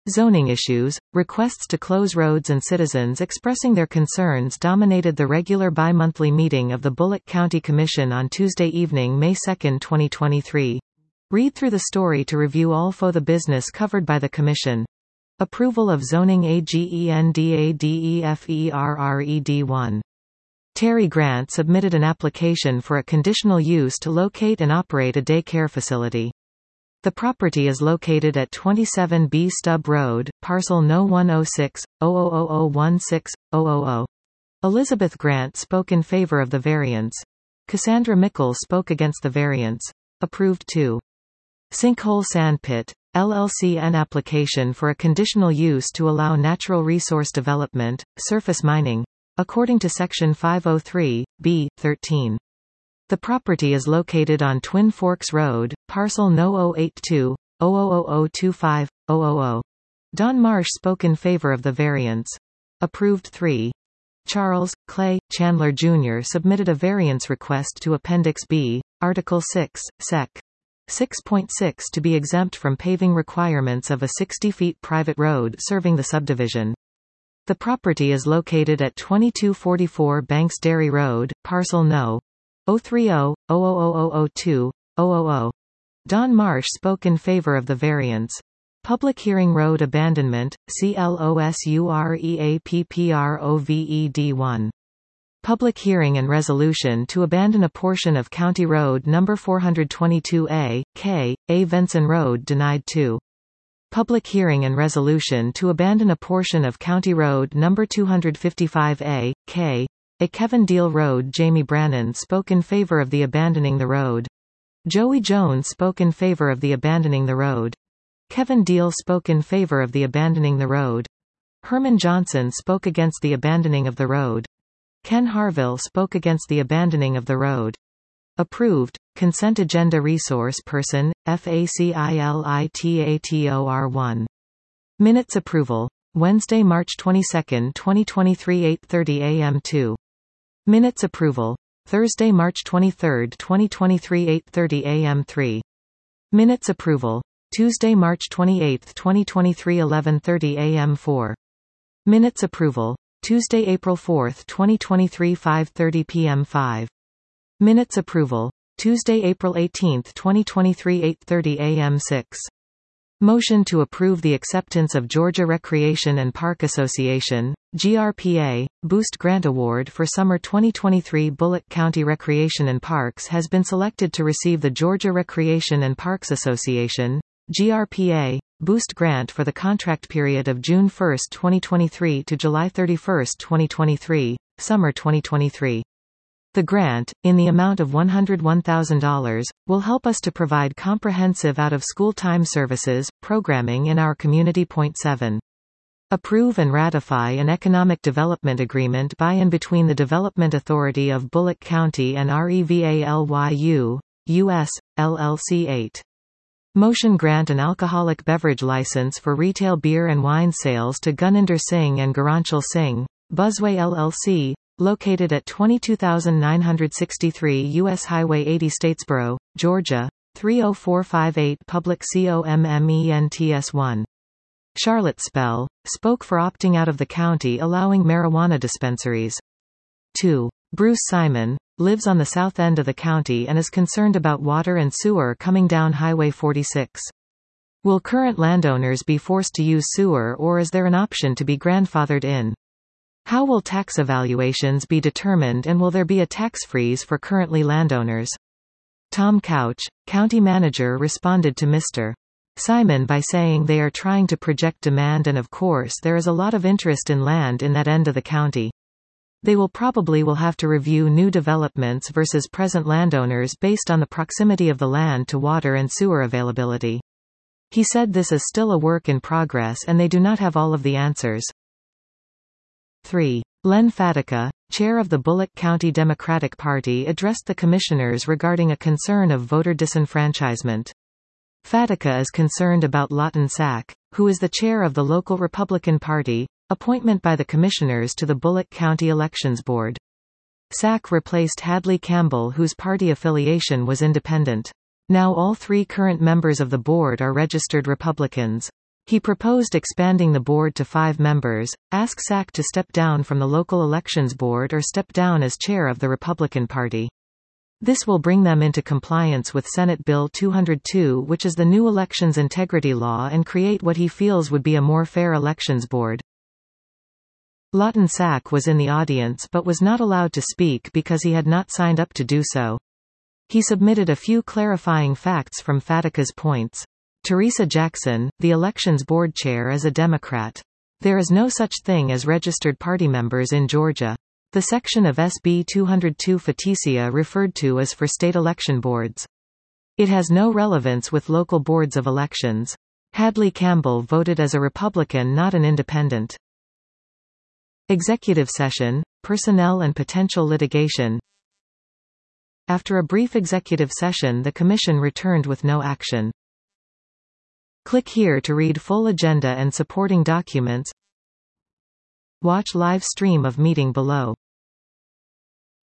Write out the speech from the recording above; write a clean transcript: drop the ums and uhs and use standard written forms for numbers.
Zoning issues, requests to close roads and citizens expressing their concerns dominated the regular bi-monthly meeting of the Bullock County Commission on Tuesday evening, May 2, 2023. Read through the story to review all the business covered by the Commission. Approval of zoning AGENDADEFERRED 1. Terry Grant submitted an application for a conditional use to locate and operate a daycare facility. The property is located at 27B Stubb Road, parcel No. 106-000016000. Elizabeth Grant spoke in favor of the variance. Cassandra Mickle spoke against the variance. Approved 2. Sinkhole Sandpit, LLC. An application for a conditional use to allow natural resource development, surface mining, according to Section 503(b)(13). The property is located on Twin Forks Road, parcel No. 082-000025000. Don Marsh spoke in favor of the variance. Approved 3. Charles Clay Chandler Jr. submitted a variance request to Appendix B, Article 6, Sec. 6.6 to be exempt from paving requirements of a 60-feet private road serving the subdivision. The property is located at 2244 Banks Dairy Road, parcel No. 030-00002-000. Don Marsh spoke in favor of the variance. Public hearing road abandonment, CLOSUREAPPROVED 1. Public hearing and resolution to abandon a portion of County Road No. 422A, K, A. Venson Road denied 2. Public hearing and resolution to abandon a portion of County Road No. 255A, K, A. Kevin Deal Road. Jamie Brannan spoke in favor of the abandoning the road. Joey Jones spoke in favor of the abandoning the road. Kevin Deal spoke in favor of the abandoning the road. Herman Johnson spoke against the abandoning of the road. Ken Harville spoke against the abandoning of the road. Approved. Consent Agenda Resource Person, FACILITATOR 1. Minutes approval. Wednesday, March 22, 2023 8:30 a.m. 2. Minutes approval. Thursday, March 23, 2023 8:30 a.m. 3. Minutes approval. Tuesday, March 28, 2023 11:30 a.m. 4. Minutes approval. Tuesday, April 4, 2023 5:30 p.m. 5. Minutes approval. Tuesday, April 18, 2023 8:30 a.m. 6. Motion to approve the acceptance of Georgia Recreation and Park Association, GRPA, Boost Grant Award for Summer 2023. Bullock County Recreation and Parks has been selected to receive the Georgia Recreation and Parks Association, GRPA, Boost Grant for the contract period of June 1, 2023 to July 31, 2023, Summer 2023. The grant, in the amount of $101,000, will help us to provide comprehensive out-of-school time services, programming in our community. 7. Approve and ratify an Economic Development Agreement by and between the Development Authority of Bullock County and REVALYU, U.S., LLC. 8. Motion grant an alcoholic beverage license for retail beer and wine sales to Guninder Singh and Garanchal Singh, Busway LLC, located at 22963 U.S. Highway 80 Statesboro, Georgia, 30458. Public COMMENTS 1. Charlotte Spell, spoke for opting out of the county allowing marijuana dispensaries. 2. Bruce Simon, lives on the south end of the county and is concerned about water and sewer coming down Highway 46. Will current landowners be forced to use sewer, or is there an option to be grandfathered in? How will tax evaluations be determined, and will there be a tax freeze for currently landowners? Tom Couch, county manager, responded to Mr. Simon by saying they are trying to project demand, and of course there is a lot of interest in land in that end of the county. They will have to review new developments versus present landowners based on the proximity of the land to water and sewer availability. He said this is still a work in progress and they do not have all of the answers. 3. Len Fatica, chair of the Bullock County Democratic Party, addressed the commissioners regarding a concern of voter disenfranchisement. Fatica is concerned about Lawton Sack, who is the chair of the local Republican Party, appointment by the commissioners to the Bullock County Elections Board. Sack replaced Hadley Campbell, whose party affiliation was independent. Now all 3 current members of the board are registered Republicans. He proposed expanding the board to 5 members, ask SAC to step down from the local elections board or step down as chair of the Republican Party. This will bring them into compliance with Senate Bill 202, which is the new elections integrity law, and create what he feels would be a more fair elections board. Lawton Sack was in the audience but was not allowed to speak because he had not signed up to do so. He submitted a few clarifying facts from Fatica's points. Teresa Jackson, the elections board chair, is a Democrat. There is no such thing as registered party members in Georgia. The section of SB 202 Faticia referred to as for state election boards. It has no relevance with local boards of elections. Hadley Campbell voted as a Republican, not an independent. Executive session, personnel and potential litigation. After a brief executive session, the Commission returned with no action. Click here to read full agenda and supporting documents. Watch live stream of meeting below.